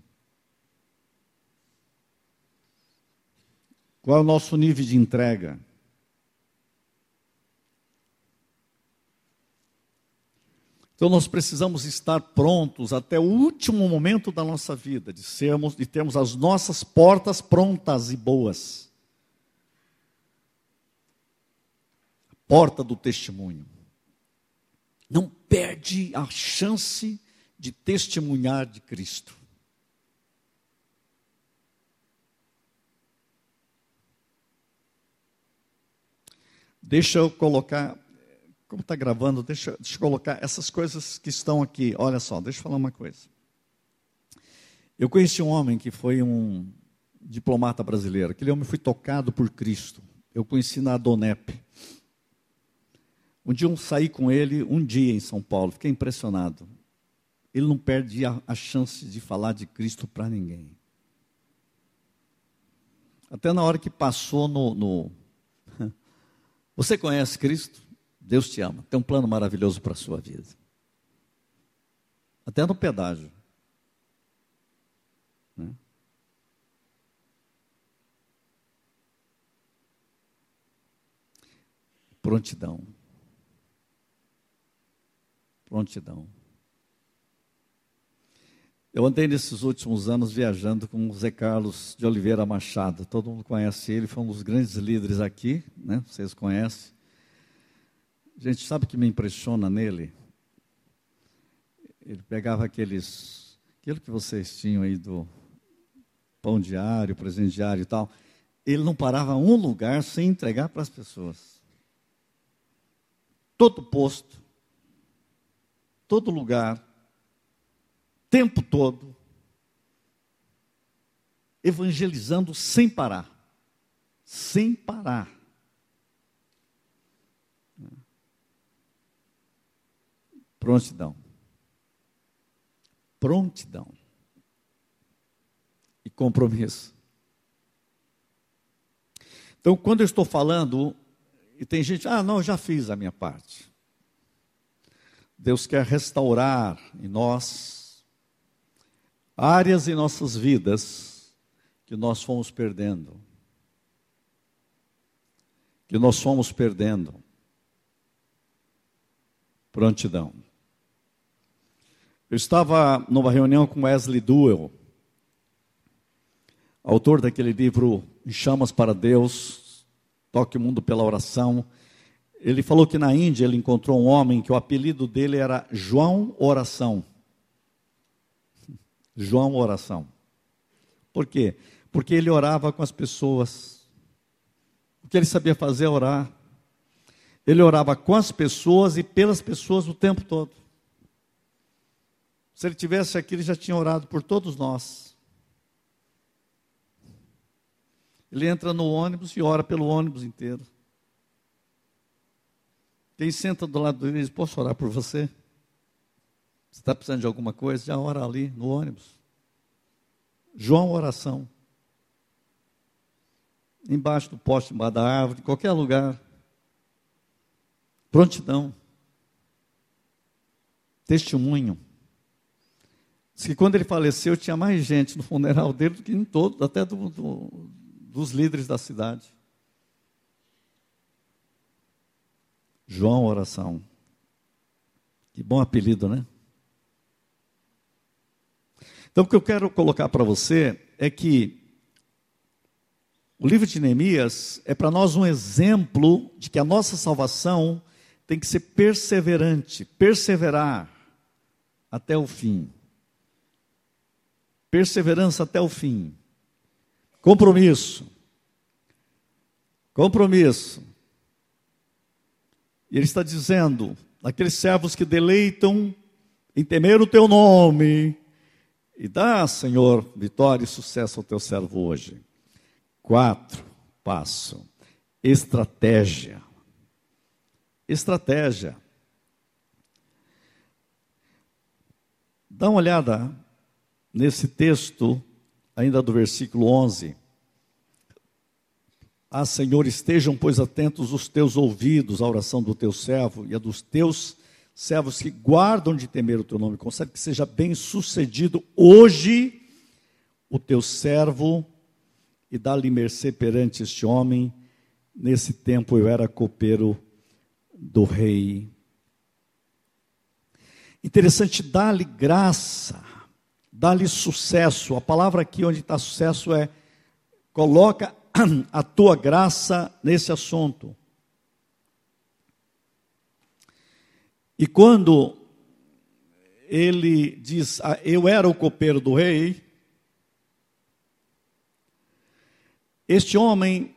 Qual é o nosso nível de entrega? Então nós precisamos estar prontos até o último momento da nossa vida, de sermos, de termos as nossas portas prontas e boas. A porta do testemunho. Não perde a chance de testemunhar de Cristo. Deixa eu colocar, como está gravando, deixa, deixa eu colocar essas coisas que estão aqui. Olha só, deixa eu falar uma coisa. Eu conheci um homem que foi um diplomata brasileiro. Aquele homem foi tocado por Cristo. Eu conheci na Adonep. Um dia eu saí com ele, um dia em São Paulo. Fiquei impressionado. Ele não perde a, a chance de falar de Cristo para ninguém. Até na hora que passou no... no Você conhece Cristo? Deus te ama, tem um plano maravilhoso para a sua vida. Até no pedágio. Né? Prontidão. Prontidão. Eu andei nesses últimos anos viajando com o Zé Carlos de Oliveira Machado. Todo mundo conhece ele, foi um dos grandes líderes aqui, né? Vocês conhecem. Gente, sabe o que me impressiona nele? Ele pegava aqueles, aquilo que vocês tinham aí do pão diário, presente diário e tal. Ele não parava um lugar sem entregar para as pessoas. Todo posto, todo lugar, tempo todo, evangelizando sem parar. Sem parar. Prontidão. Prontidão. E compromisso. Então, quando eu estou falando, e tem gente, ah, não, eu já fiz a minha parte. Deus quer restaurar em nós áreas em nossas vidas que nós fomos perdendo. Que nós fomos perdendo. Prontidão. Eu estava numa reunião com Wesley Duell, autor daquele livro Em Chamas para Deus, Toque o Mundo pela Oração. Ele falou que na Índia ele encontrou um homem que o apelido dele era João Oração. João Oração. Por quê? Porque ele orava com as pessoas. O que ele sabia fazer é orar. Ele orava com as pessoas e pelas pessoas o tempo todo. Se ele tivesse aqui, ele já tinha orado por todos nós. Ele entra no ônibus e ora pelo ônibus inteiro. Quem senta do lado dele diz, posso orar por você? Você está precisando de alguma coisa? Já ora ali no ônibus. João Oração. Embaixo do poste, embaixo da árvore, em qualquer lugar. Prontidão. Testemunho. Diz que quando ele faleceu, tinha mais gente no funeral dele do que em todo, até do, do, dos líderes da cidade. João Oração. Que bom apelido, né? Então, o que eu quero colocar para você é que o livro de Neemias é para nós um exemplo de que a nossa salvação tem que ser perseverante, perseverar até o fim. Perseverança até o fim. Compromisso. Compromisso. E ele está dizendo, aqueles servos que deleitam em temer o teu nome, e dá, Senhor, vitória e sucesso ao teu servo hoje. Quatro, passo. Estratégia. Estratégia. Dá uma olhada nesse texto, ainda do versículo onze. Ah, Senhor, estejam, pois, atentos os teus ouvidos à oração do teu servo e a dos teus servos que guardam de temer o teu nome. Concede que seja bem sucedido hoje o teu servo e dá-lhe mercê perante este homem. Nesse tempo eu era copeiro do rei. Interessante, dá-lhe graça, dá-lhe sucesso. A palavra aqui onde está sucesso é, coloca a tua graça nesse assunto. E quando ele diz, ah, eu era o copeiro do rei, este homem,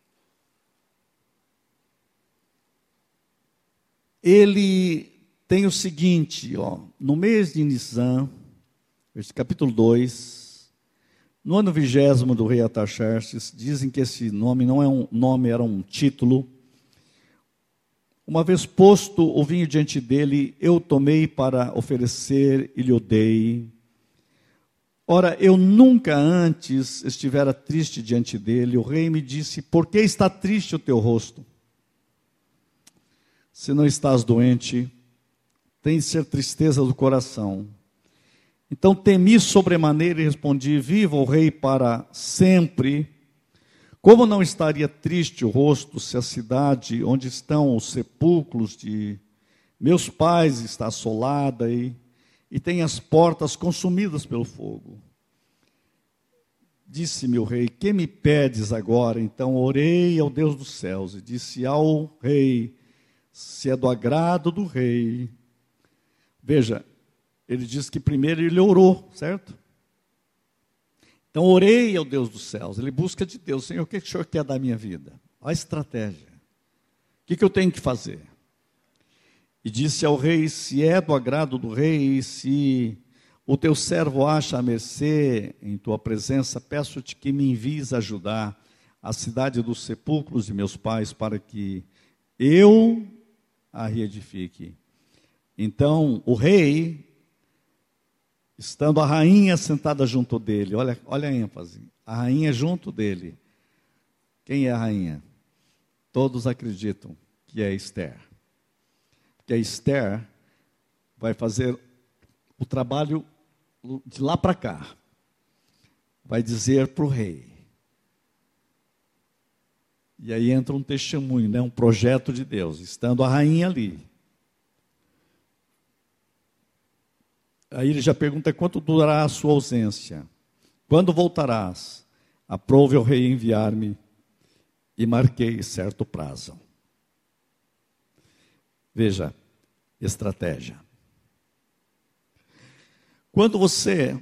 ele tem o seguinte, ó, no mês de Nissan, capítulo dois, no ano vigésimo do rei Artaxerxes, dizem que esse nome não é um nome, era um título. Uma vez posto o vinho diante dele, eu tomei para oferecer e lhe o dei. Ora, eu nunca antes estivera triste diante dele. O rei me disse, por que está triste o teu rosto? se não estás doente, tem de ser tristeza do coração. Então temi sobremaneira e respondi: viva o rei para sempre. Como não estaria triste o rosto se a cidade onde estão os sepulcros de meus pais está assolada e, e tem as portas consumidas pelo fogo? Disse-me o rei: que me pedes agora? Então orei ao Deus dos céus e disse ao rei: se é do agrado do rei. Veja, ele diz que primeiro ele orou, certo? Então orei ao Deus dos céus, ele busca de Deus: Senhor, o que o Senhor quer da minha vida? Olha a estratégia. O que, que eu tenho que fazer? E disse ao rei: se é do agrado do rei, se o teu servo acha a mercê em tua presença, peço-te que me envies ajudar a cidade dos sepulcros de meus pais, para que eu a reedifique. Então o rei, estando a rainha sentada junto dele, olha, olha a ênfase, a rainha junto dele. Quem é a rainha? Todos acreditam que é Esther. Porque a Esther vai fazer o trabalho de lá para cá. Vai dizer para o rei. E aí entra um testemunho, né? Um projeto de Deus, estando a rainha ali. Aí ele já pergunta: quanto durará a sua ausência? Quando voltarás? Aprove o rei enviar-me, e marquei certo prazo. Veja, estratégia. Quando você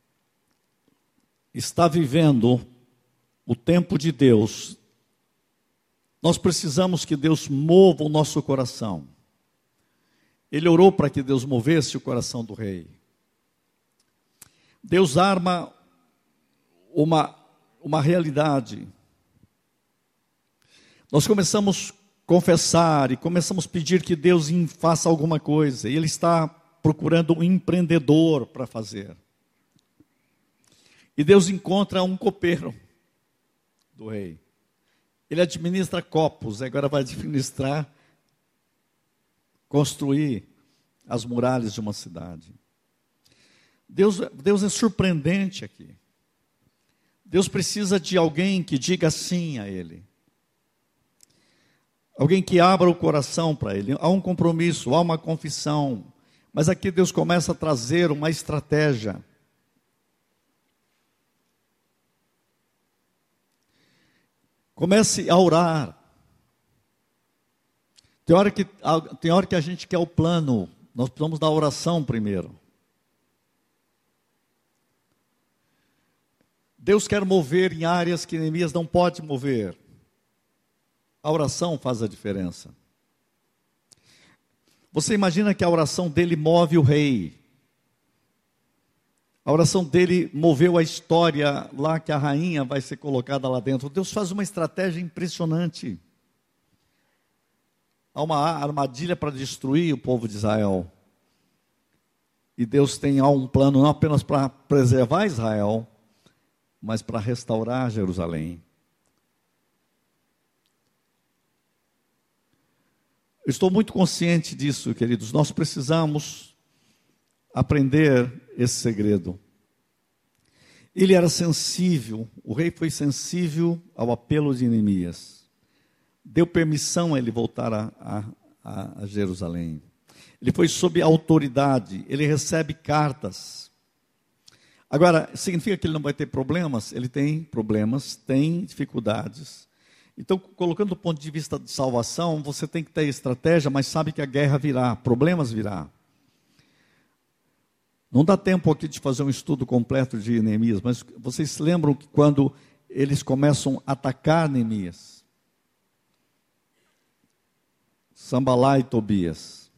está vivendo o tempo de Deus, nós precisamos que Deus mova o nosso coração. Ele orou para que Deus movesse o coração do rei. Deus arma uma, uma realidade. Nós começamos a confessar e começamos a pedir que Deus faça alguma coisa. E Ele está procurando um empreendedor para fazer. E Deus encontra um copeiro do rei. Ele administra copos, agora vai administrar, construir as muralhas de uma cidade. Deus, Deus é surpreendente aqui. Deus precisa de alguém que diga sim a Ele. Alguém que abra o coração para Ele. Há um compromisso, há uma confissão. Mas aqui Deus começa a trazer uma estratégia. Comece a orar. Tem hora que, tem hora que a gente quer o plano. Nós precisamos da oração primeiro. Deus quer mover em áreas que Neemias não pode mover. A oração faz a diferença. Você imagina que a oração dele move o rei. A oração dele moveu a história lá, que a rainha vai ser colocada lá dentro. Deus faz uma estratégia impressionante. Há uma armadilha para destruir o povo de Israel. E Deus tem um plano não apenas para preservar Israel, mas para restaurar Jerusalém. Eu estou muito consciente disso, queridos. Nós precisamos aprender esse segredo. Ele era sensível, o rei foi sensível ao apelo de Neemias. Deu permissão a ele voltar a, a, a Jerusalém. Ele foi sob autoridade, ele recebe cartas. Agora, significa que ele não vai ter problemas? Ele tem problemas, tem dificuldades. Então, colocando do ponto de vista de salvação, você tem que ter estratégia, mas sabe que a guerra virá, problemas virá. Não dá tempo aqui de fazer um estudo completo de Neemias, mas vocês se lembram que quando eles começam a atacar Neemias, Sambalá e Tobias,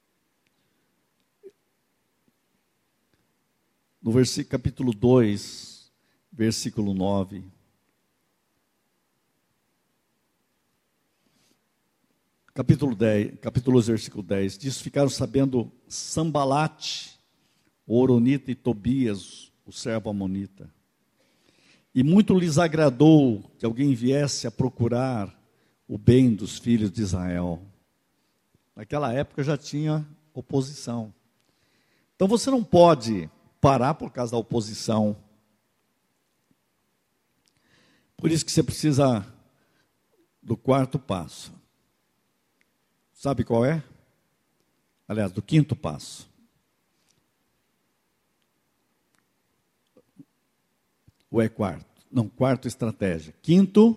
no versículo, capítulo dois, versículo nove, capítulo dez, capítulo dois, versículo dez, diz: ficaram sabendo Sambalate, o Oronita, e Tobias, o servo amonita. E muito lhes agradou que alguém viesse a procurar o bem dos filhos de Israel. Naquela época já tinha oposição. Então você não pode parar por causa da oposição. Por isso que você precisa do quarto passo. Sabe qual é? Aliás, do quinto passo. Ou é quarto? Não, quarto, estratégia. Quinto,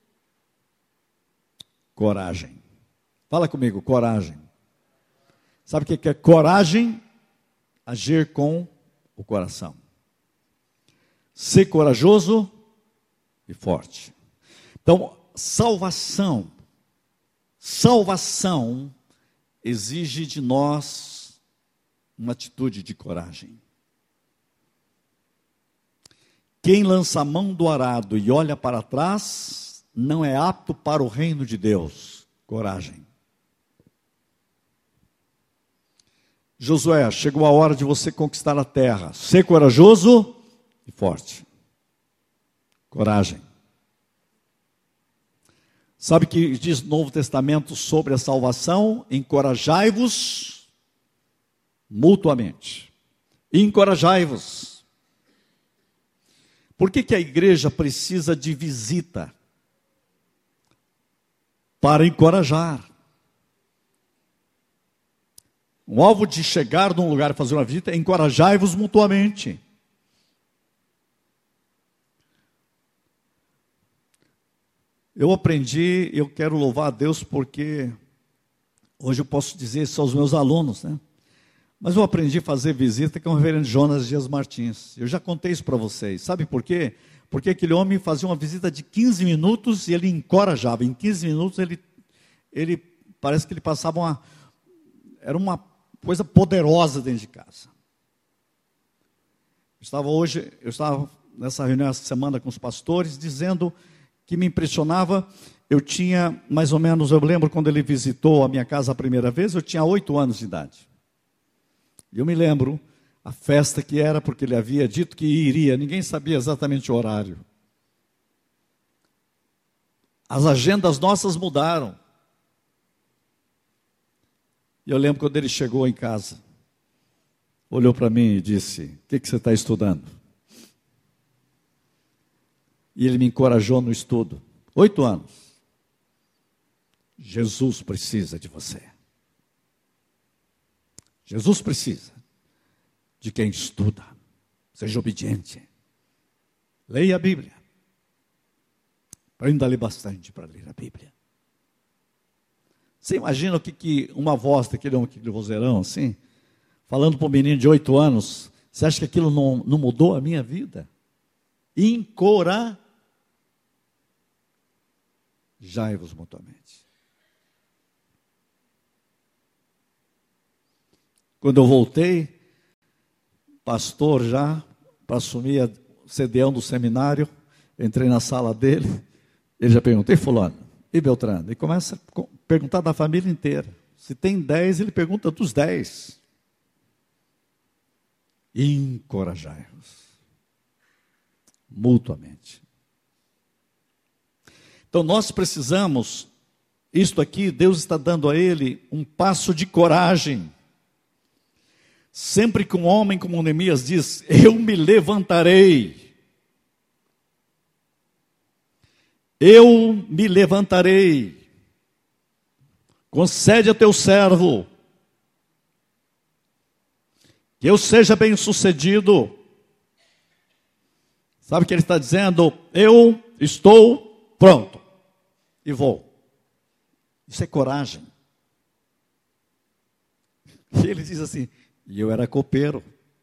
coragem. Fala comigo, coragem. Sabe o que é coragem? Agir com o coração. Ser corajoso e forte. Então, salvação. Salvação exige de nós uma atitude de coragem. Quem lança a mão do arado e olha para trás, não é apto para o reino de Deus. Coragem. Josué, chegou a hora de você conquistar a terra. Ser corajoso e forte. Coragem. Sabe o que diz o Novo Testamento sobre a salvação? Encorajai-vos mutuamente. Encorajai-vos. Por que que a igreja precisa de visita? Para encorajar. O alvo de chegar num lugar e fazer uma visita é encorajai-vos mutuamente. Eu aprendi, eu quero louvar a Deus porque hoje eu posso dizer isso aos meus alunos, né? Mas eu aprendi a fazer visita com o reverendo Jonas Dias Martins. Eu já contei isso para vocês. Sabe por quê? Porque aquele homem fazia uma visita de quinze minutos e ele encorajava. Em quinze minutos ele, ele parece que ele passava uma... Era uma coisa poderosa dentro de casa. Eu estava hoje, eu estava nessa reunião essa semana com os pastores, dizendo que me impressionava. Eu tinha mais ou menos, eu lembro quando ele visitou a minha casa a primeira vez, eu tinha oito anos de idade. E eu me lembro a festa que era, porque ele havia dito que iria, ninguém sabia exatamente o horário. As agendas nossas mudaram. E eu lembro quando ele chegou em casa, olhou para mim e disse, o que, que você está estudando? E ele me encorajou no estudo. Oito anos. Jesus precisa de você. Jesus precisa de quem estuda. Seja obediente. Leia a Bíblia. Aprenda a ler bastante para ler a Bíblia. Você imagina o que, que uma voz daquele homem, aquele vozeirão assim, falando para um menino de oito anos, você acha que aquilo não, não mudou a minha vida? Encorajai-vos mutuamente. Quando eu voltei, pastor já, para assumir o C D ão do seminário, entrei na sala dele, ele já perguntou, e fulano, e Beltrano? E começa a perguntar da família inteira. Se tem dez, ele pergunta dos dez. Encorajai-vos mutuamente. Então nós precisamos, isto aqui, Deus está dando a ele um passo de coragem. Sempre que um homem como Neemias diz, eu me levantarei. Eu me levantarei. Concede a teu servo que eu seja bem sucedido. Sabe o que ele está dizendo? Eu estou pronto e vou. Isso é coragem. E ele diz assim, e eu era copeiro.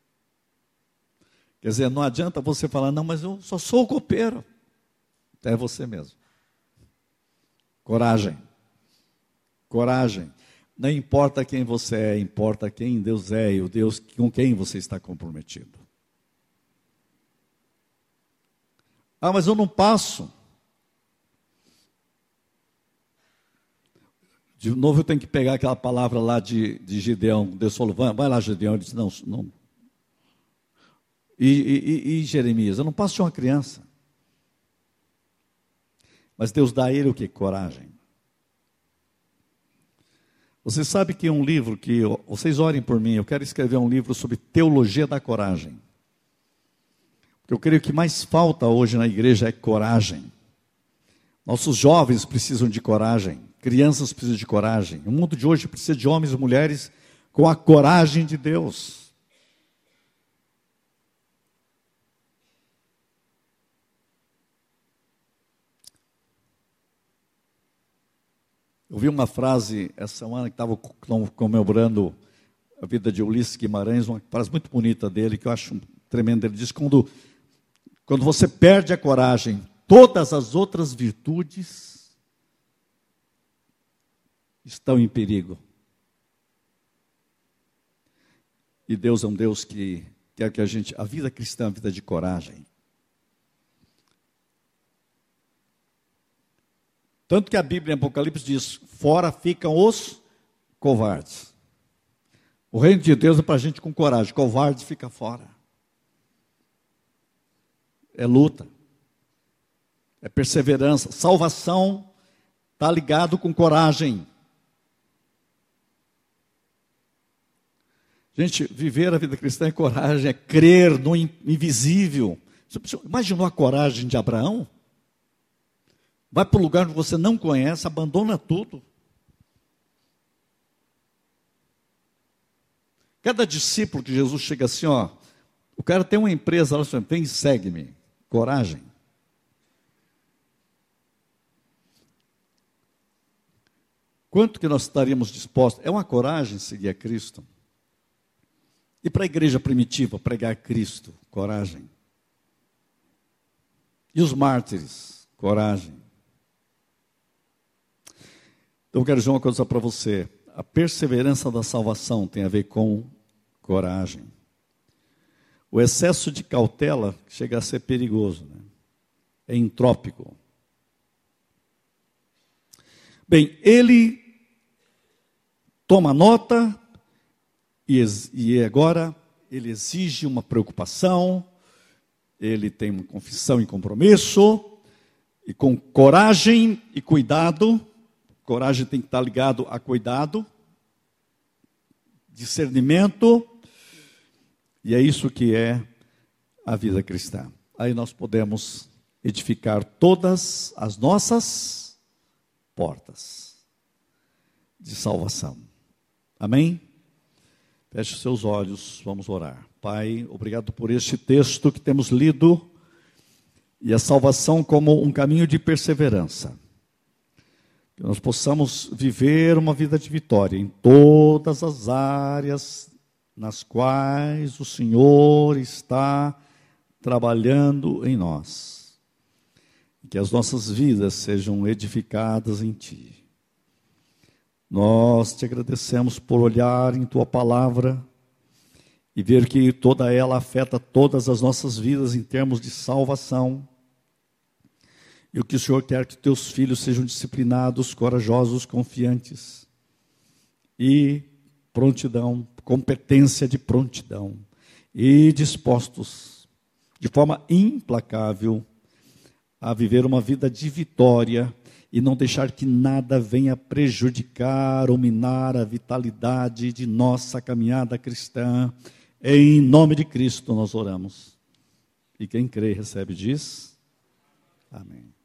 Quer dizer, não adianta você falar, não, mas eu só sou copeiro. É você mesmo. Coragem. Coragem. Não importa quem você é, importa quem Deus é e o Deus com quem você está comprometido. Ah, mas eu não passo. De novo eu tenho que pegar aquela palavra lá de, de Gideão. Deus falou, vai, vai lá Gideão. Ele disse, não, não. E, e, e Jeremias, eu não passo de uma criança. Mas Deus dá a ele o que? Coragem. Você sabe que um livro que, vocês orem por mim, eu quero escrever um livro sobre teologia da coragem. Porque eu creio que mais falta hoje na igreja é coragem. Nossos jovens precisam de coragem, crianças precisam de coragem. O mundo de hoje precisa de homens e mulheres com a coragem de Deus. Eu vi uma frase essa semana que estava comemorando a vida de Ulisses Guimarães, uma frase muito bonita dele, que eu acho tremenda. Ele diz, quando, quando você perde a coragem, todas as outras virtudes estão em perigo. E Deus é um Deus que quer que a gente, a vida cristã é uma vida de coragem. Tanto que a Bíblia em Apocalipse diz, fora ficam os covardes. O reino de Deus é para a gente com coragem, covarde fica fora. É luta, é perseverança, salvação está ligado com coragem. Gente, viver a vida cristã é coragem, é crer no invisível. Você imaginou a coragem de Abraão? Vai para um lugar onde você não conhece, abandona tudo. Cada discípulo que Jesus chega assim, ó, o cara tem uma empresa, ela vem e segue-me. Coragem. Quanto que nós estaríamos dispostos? É uma coragem seguir a Cristo. E para a igreja primitiva, pregar Cristo, coragem. E os mártires, coragem. Então eu quero dizer uma coisa para você. A perseverança da salvação tem a ver com coragem. O excesso de cautela chega a ser perigoso, né? É entrópico. Bem, ele toma nota e, e agora ele exige uma preocupação, ele tem uma confissão e compromisso, e com coragem e cuidado. Coragem tem que estar ligado a cuidado, discernimento, e é isso que é a vida cristã. Aí nós podemos edificar todas as nossas portas de salvação. Amém? Feche seus olhos, vamos orar. Pai, obrigado por este texto que temos lido, e a salvação como um caminho de perseverança. Que nós possamos viver uma vida de vitória em todas as áreas nas quais o Senhor está trabalhando em nós. Que as nossas vidas sejam edificadas em Ti. Nós te agradecemos por olhar em Tua palavra e ver que toda ela afeta todas as nossas vidas em termos de salvação. E o que o Senhor quer que teus filhos sejam disciplinados, corajosos, confiantes. E prontidão, competência de prontidão. E dispostos, de forma implacável, a viver uma vida de vitória e não deixar que nada venha prejudicar ou minar a vitalidade de nossa caminhada cristã. Em nome de Cristo nós oramos. E quem crê e recebe diz, amém.